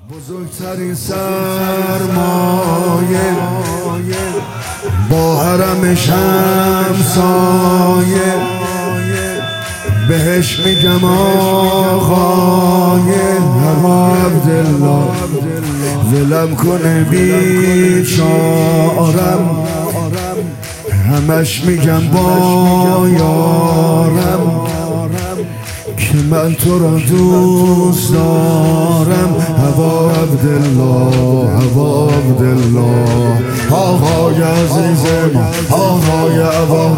بزرگترین سرمایه با حرمش همسایه، بهش میگم آقای هوا عبدالله، ولم کنه بیچارم، همش میگم با یارم که من تو را دوست دارم. هوا عبدالله، هوا عبدالله، آقای عزیز ما، آقای هوا،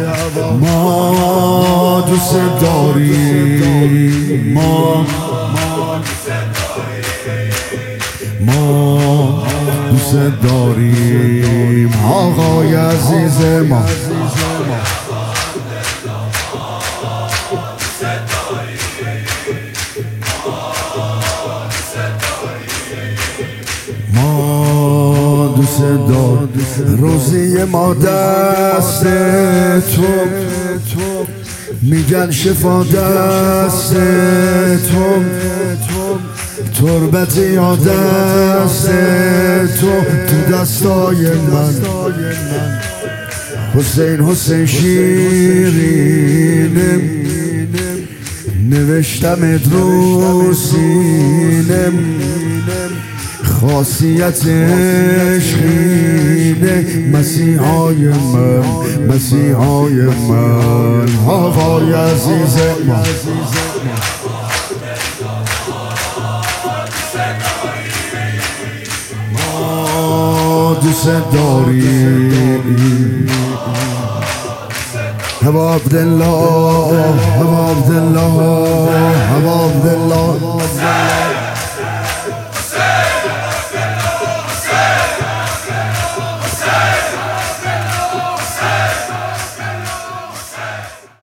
ما دوست داریم، ما دوست داریم آقای عزیز ما. ما دوست دار روزی ما دست تو، میگن شفا دست تو، تربتی یا دست تو، تو دستای من حسین حسین شیرینم، نوشتم رو سینم، خاصیت عشقینه، مسیحای من، مسیحای من، آقای عزیز ما. ما دوست داریم هوا عبدالله، هوا عبدالله، هوا عبدالله.